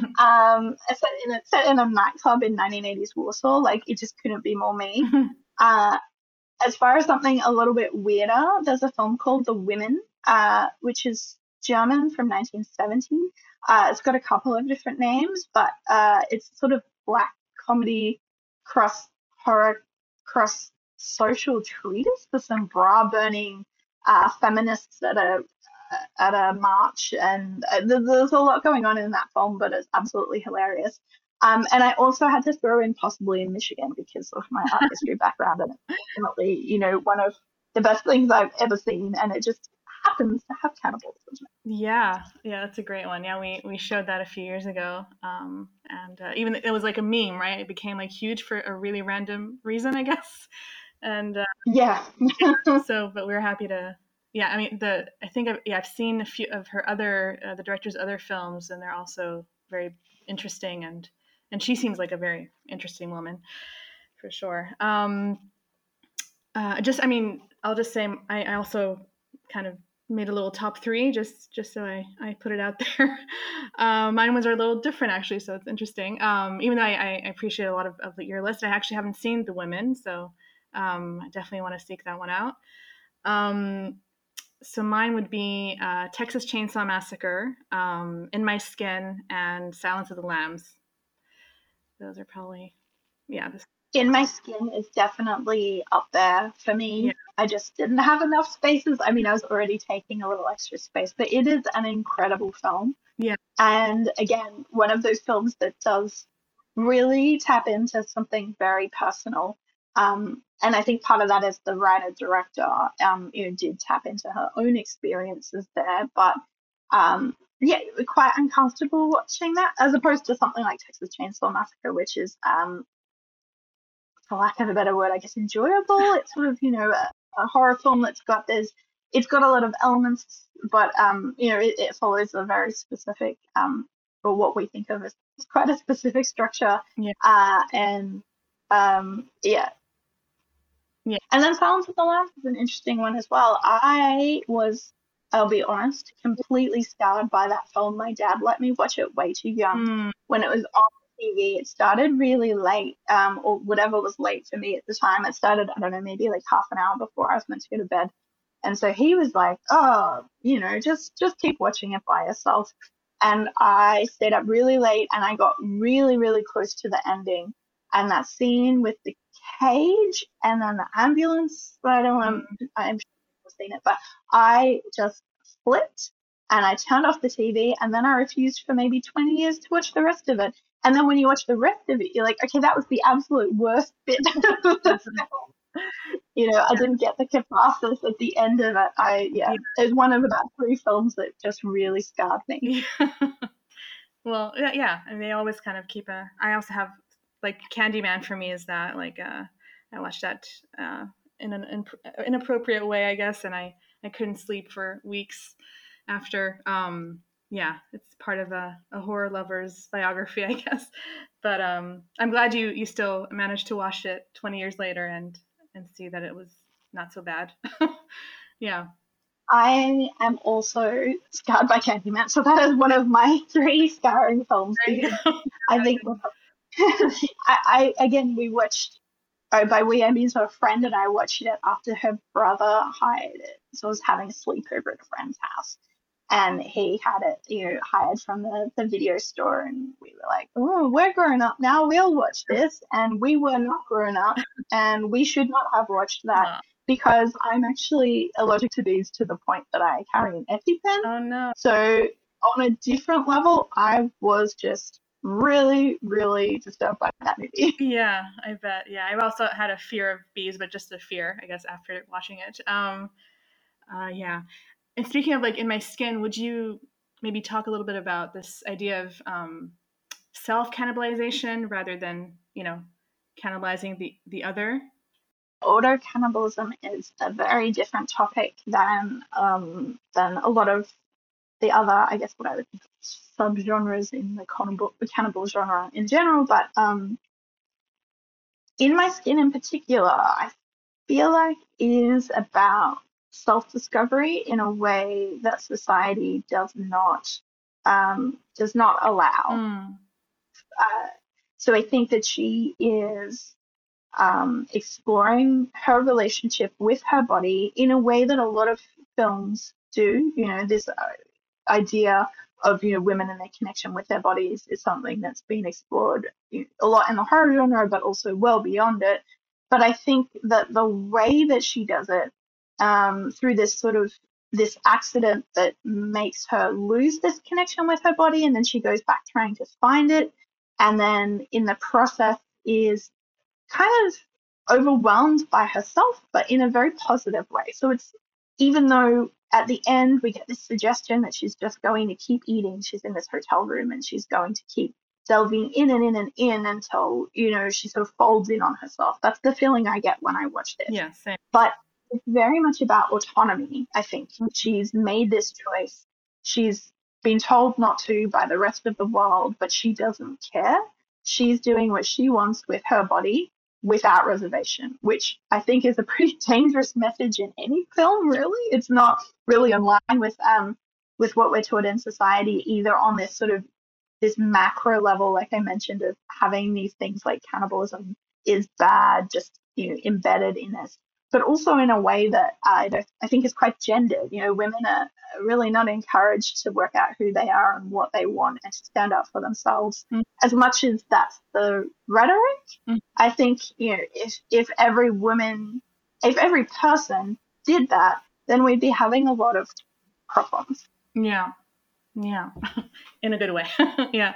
Set in a nightclub in 1980s Warsaw, like it just couldn't be more me. As far as something a little bit weirder, there's a film called The Women, which is German from 1970. It's got a couple of different names, but it's sort of black comedy cross horror cross social treatise for some bra burning feminists at a march, and there's a lot going on in that film, but it's absolutely hilarious. And I also had to throw in Possibly in Michigan because of my art history background, and it's definitely, one of the best things I've ever seen, and it just happens to have cannibals. Yeah, that's a great one. Yeah, we showed that a few years ago, and even it was like a meme, right? It became like huge for a really random reason, I guess. And so, but we were happy to. Yeah, I mean, I've seen a few of her the director's other films, and they're also very interesting, and she seems like a very interesting woman, for sure. I'll just say I also kind of made a little top 3 just so I put it out there. Mine ones are a little different actually, so it's interesting. Even though I appreciate a lot of your list, I actually haven't seen The Women, so I definitely want to seek that one out. So mine would be Texas Chainsaw Massacre, In My Skin, and Silence of the Lambs. Those are probably, In My Skin is definitely up there for me. Yeah. I just didn't have enough spaces. I mean, I was already taking a little extra space, but it is an incredible film. Yeah. And again, one of those films that does really tap into something very personal. And I think part of that is the writer-director, did tap into her own experiences there. But yeah, quite uncomfortable watching that, as opposed to something like Texas Chainsaw Massacre, which is, for lack of a better word, I guess, enjoyable. It's sort of, a horror film it's got a lot of elements, but, it follows a very specific, or what we think of as quite a specific structure. Yeah. And, yeah. Yeah. And then Silence of the Lambs is an interesting one as well. I'll be honest, completely scarred by that film. My dad let me watch it way too young when it was on TV. It started really late, or whatever was late for me at the time. It started, I don't know, maybe like half an hour before I was meant to go to bed. And so he was like, "Oh, just keep watching it by yourself." And I stayed up really late, and I got really, really close to the ending. And that scene with the cage and then the ambulance. I don't want I'm sure you've seen it, but I just flipped and I turned off the TV, and then I refused for maybe 20 years to watch the rest of it. And then when you watch the rest of it, you're like, okay, that was the absolute worst bit of the film. I didn't get the catharsis at the end of it. It's one of about 3 films that just really scarred me. Well, yeah, and they always kind of I also have, like, Candyman for me is that, like, I watched that in an inappropriate way, I guess, and I couldn't sleep for weeks after. Yeah, it's part of a horror lover's biography, I guess. But I'm glad you still managed to watch it 20 years later and see that it was not so bad. Yeah. I am also scarred by Candyman, so that is one of my 3 scarring films. I think again, we watched, by we I mean, so a friend and I watched it after her brother hired it. So I was having a sleepover at a friend's house, and he had it, hired from the video store, and we were like, "Oh, we're grown up now. We'll watch this." And we were not grown up, and we should not have watched that because I'm actually allergic to bees to the point that I carry an EpiPen. Oh no. So on a different level, I was just really, really disturbed by that movie. Yeah, I bet. Yeah, I've also had a fear of bees, but just a fear, I guess, after watching it. Yeah. And speaking of, like, in my skin, would you maybe talk a little bit about this idea of self cannibalization rather than, cannibalizing the other? Auto cannibalism is a very different topic than a lot of the other, I guess, what I would think of subgenres in the cannibal genre in general. But In My Skin in particular, I feel like it is about self-discovery in a way that society does not allow. So I think that she is exploring her relationship with her body in a way that a lot of films do. This idea of women and their connection with their bodies is something that's been explored a lot in the horror genre, but also well beyond it. But I think that the way that she does it, through this accident that makes her lose this connection with her body, and then she goes back trying to find it, and then in the process is kind of overwhelmed by herself, but in a very positive way. So it's, even though at the end we get this suggestion that she's just going to keep eating, she's in this hotel room and she's going to keep delving in and in and in until, she sort of folds in on herself. That's the feeling I get when I watch this. Yeah, same. But it's very much about autonomy, I think. She's made this choice. She's been told not to by the rest of the world, but she doesn't care. She's doing what she wants with her body without reservation, which I think is a pretty dangerous message in any film, really. It's not really in line with what we're taught in society, either on this sort of this macro level, like I mentioned, of having these things like cannibalism is bad, just embedded in us, but also in a way that I think is quite gendered. Women are really not encouraged to work out who they are and what they want and to stand up for themselves. As much as that's the rhetoric, I think if every person did that, then we'd be having a lot of problems. Yeah, in a good way. Yeah.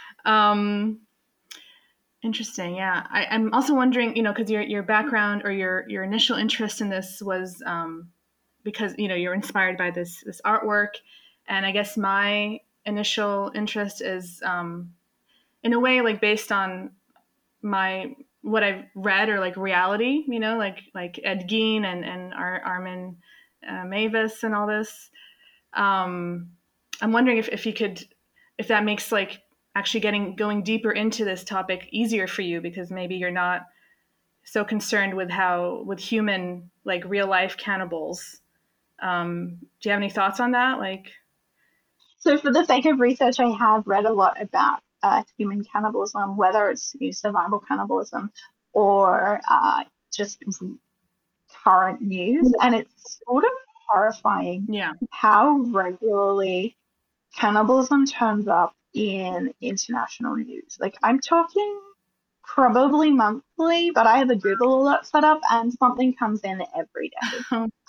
Interesting. Yeah. I'm also wondering, because your background or your initial interest in this was because, you're inspired by this artwork. And I guess my initial interest is, in a way, like based on my what I've read or like reality, like Ed Gein and Armin Mavis and all this. I'm wondering if you could, if that makes like actually going deeper into this topic easier for you, because maybe you're not so concerned with human, like real life cannibals. Do you have any thoughts on that? Like, So, for the sake of research, I have read a lot about human cannibalism, whether it's survival cannibalism or just current news, and it's sort of horrifying yeah, how regularly cannibalism turns up in international news. Like, I'm talking probably monthly, but I have a Google alert set up, and something comes in every day.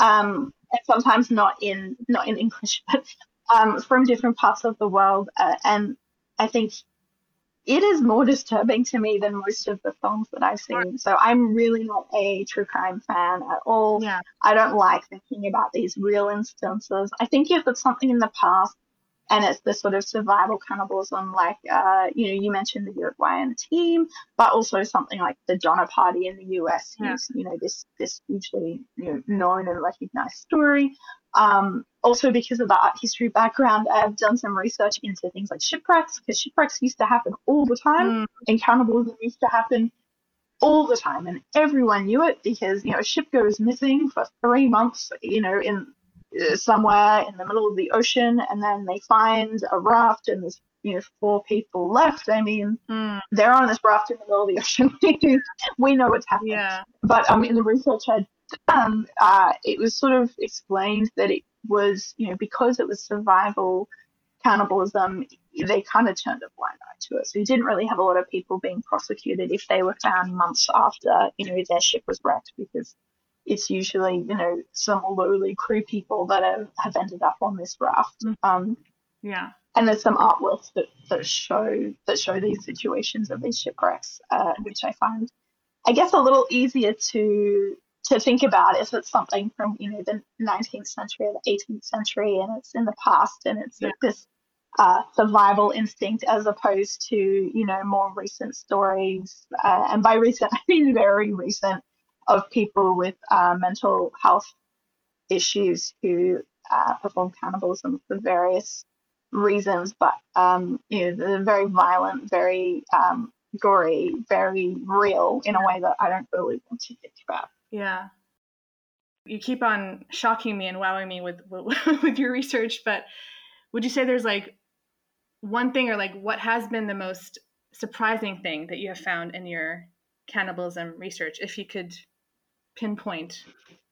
And sometimes not in English, but from different parts of the world. And I think it is more disturbing to me than most of the films that I've seen. So I'm really not a true crime fan at all. yeah, I don't like thinking about these real instances. I think if it's something in the past and it's the sort of survival cannibalism, like you mentioned the Uruguayan team, but also something like the Donner Party in the US, yeah, who's this hugely known and recognized story. Also, because of the art history background, I've done some research into things like shipwrecks, because shipwrecks used to happen all the time, and cannibalism used to happen all the time, and everyone knew it because a ship goes missing for 3 months, in somewhere in the middle of the ocean, and then they find a raft, and there's 4 people left. I mean, they're on this raft in the middle of the ocean. We know what's happening. yeah, But in the research I'd done, it was sort of explained that it was, because it was survival cannibalism, they kind of turned a blind eye to it. So you didn't really have a lot of people being prosecuted if they were found months after, their ship was wrecked, because it's usually, some lowly crew people that have ended up on this raft. yeah, And there's some artworks that show these situations of these shipwrecks, which I find, I guess, a little easier to think about if it's something from the 19th century or the 18th century, and it's in the past, and it's this survival instinct, as opposed to more recent stories, and by recent I mean very recent, of people with mental health issues who perform cannibalism for various reasons, but they're very violent, very gory, very real in a way that I don't really want to think about. yeah. You keep on shocking me and wowing me with with your research, but would you say there's like one thing, or like what has been the most surprising thing that you have found in your cannibalism research, if you could pinpoint?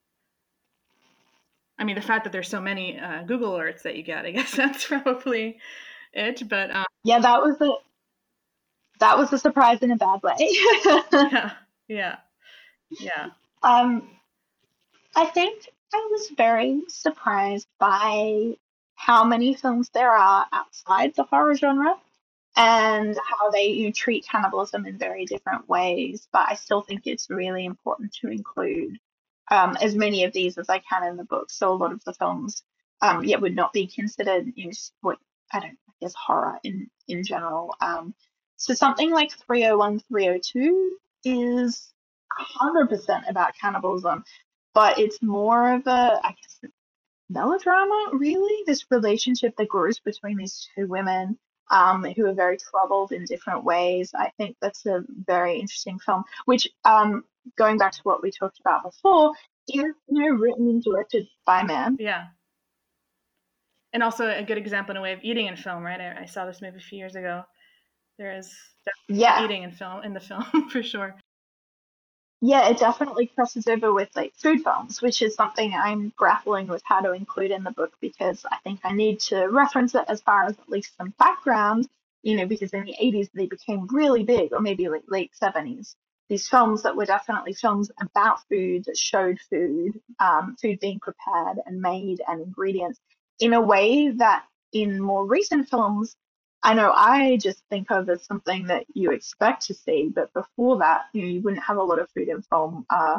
I mean, the fact that there's so many Google alerts that you get, I guess that's probably it. But yeah, that was a surprise in a bad way. yeah, yeah, yeah, um, I think I was very surprised by how many films there are outside the horror genre, and how they treat cannibalism in very different ways. But I still think it's really important to include as many of these as I can in the book. So a lot of the films, would not be considered, what I don't, I guess, horror in general. So something like 301, 302 is 100% about cannibalism, but it's more of a, I guess, melodrama, really. This relationship that grows between these two women, who are very troubled in different ways. I think that's a very interesting film, which, going back to what we talked about before, is written and directed by men. yeah. And also a good example in a way of eating in film, right? I saw this movie a few years ago. There is eating in the film for sure. Yeah, it definitely crosses over with like food films, which is something I'm grappling with how to include in the book, because I think I need to reference it as far as at least some background, because in the 80s they became really big, or maybe like late 70s. These films that were definitely films about food, that showed food, food being prepared and made, and ingredients in a way that in more recent films, I know I just think of as something that you expect to see, but before that, you wouldn't have a lot of food in film.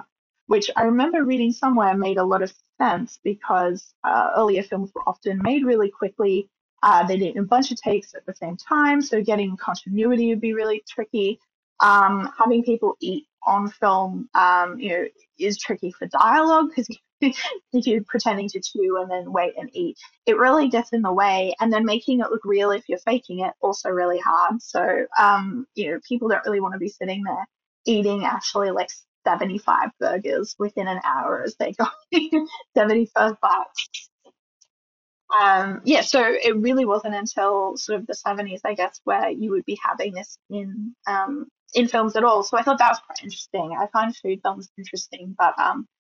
which I remember reading somewhere made a lot of sense because earlier films were often made really quickly. They did a bunch of takes at the same time, so getting continuity would be really tricky. Having people eat on film, is tricky for dialogue because if you're pretending to chew and then wait and eat, it really gets in the way. And then making it look real if you're faking it, also really hard. So, people don't really want to be sitting there eating actually like 75 burgers within an hour as they go 75 bucks. So it really wasn't until sort of the 70s, I guess, where you would be having this in films at all. So I thought that was quite interesting. I find food films interesting, but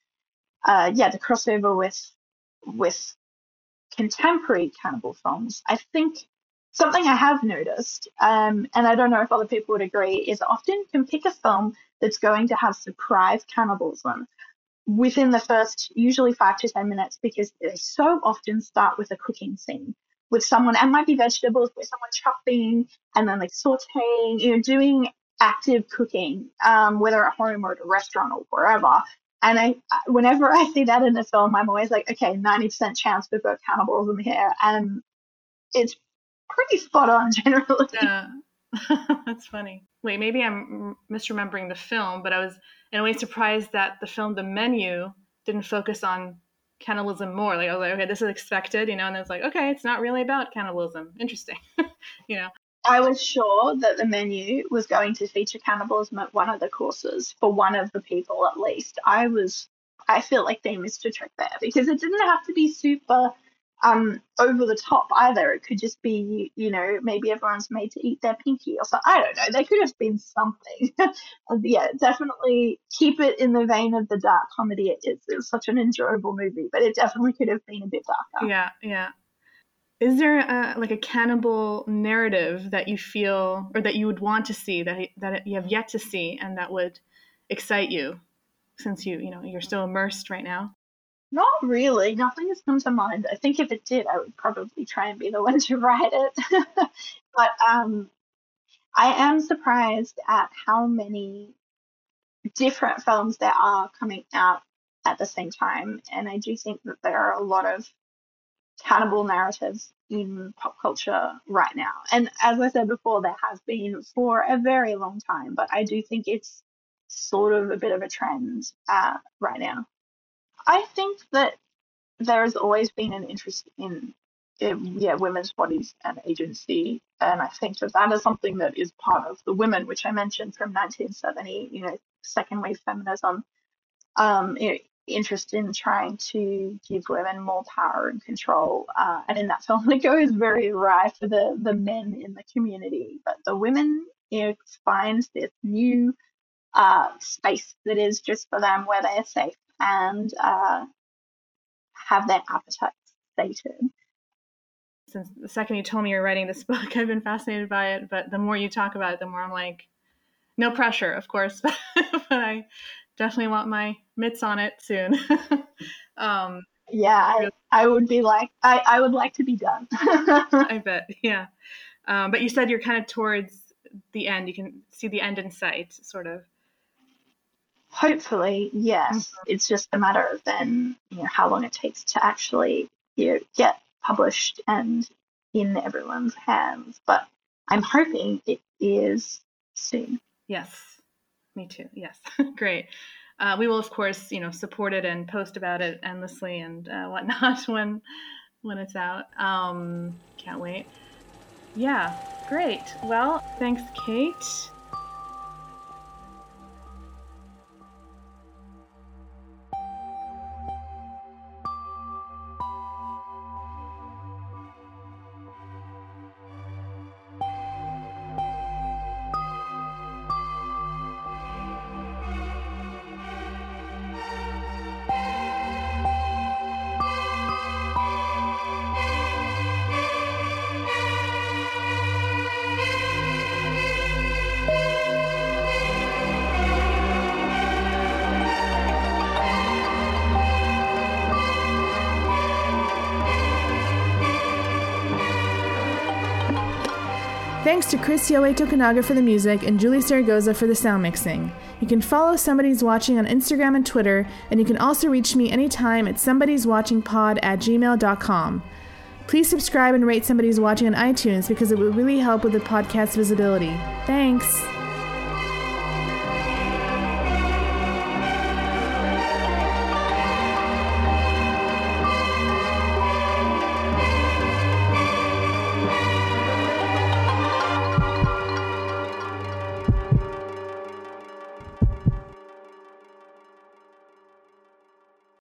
the crossover with contemporary cannibal films, I think something I have noticed, and I don't know if other people would agree, is often you can pick a film that's going to have surprise cannibalism within the first usually 5 to 10 minutes because they so often start with a cooking scene with someone, and might be vegetables, with someone chopping and then like sauteing, doing active cooking, whether at home or at a restaurant or wherever. And whenever I see that in a film, I'm always like, okay, 90% chance we've got cannibalism here, and it's pretty spot on generally. Yeah, that's funny. Wait, maybe I'm misremembering the film, but I was in a way surprised that the film The Menu didn't focus on cannibalism more. Like I was like, okay, this is expected, and it's like, okay, it's not really about cannibalism. Interesting, I was sure that The Menu was going to feature cannibalism at one of the courses for one of the people at least. I feel like they missed a trick there because it didn't have to be super over the top either. It could just be, maybe everyone's made to eat their pinky or something. I don't know. There could have been something. Definitely keep it in the vein of the dark comedy. It's such an enjoyable movie, but it definitely could have been a bit darker. Yeah. Is there a cannibal narrative that you feel or that you would want to see that you have yet to see and that would excite you since you're still immersed right now? Not really. Nothing has come to mind. I think if it did, I would probably try and be the one to write it. But I am surprised at how many different films there are coming out at the same time. And I do think that there are a lot of cannibal narratives in pop culture right now. And as I said before, there has been for a very long time, but I do think it's sort of a bit of a trend right now. I think that there has always been an interest in women's bodies and agency, and I think that is something that is part of the Women, which I mentioned from 1970, second wave feminism, interest in trying to give women more power and control, and in that film it goes very awry for the men in the community, but the women find this new space that is just for them, where they are safe and have their appetites sated. Since the second you told me you're writing this book, I've been fascinated by it, but the more you talk about it, the more I'm like, no pressure, of course, but I definitely want my mitts on it soon. I would be like, I would like to be done. I bet, yeah. But you said you're kind of towards the end. You can see the end in sight, sort of. Hopefully, yes. Mm-hmm. It's just a matter of then, how long it takes to actually, get published and in everyone's hands. But I'm hoping it is soon. Yes, me too. Yes, great. We will, of course, support it and post about it endlessly and whatnot when it's out. Can't wait. Yeah, great. Well, thanks, Kate. Thanks to Chris Yoe Tokunaga for the music and Julie Saragoza for the sound mixing. You can follow Somebody's Watching on Instagram and Twitter, and you can also reach me anytime at somebodyswatchingpod@gmail.com. Please subscribe and rate Somebody's Watching on iTunes because it would really help with the podcast's visibility. Thanks!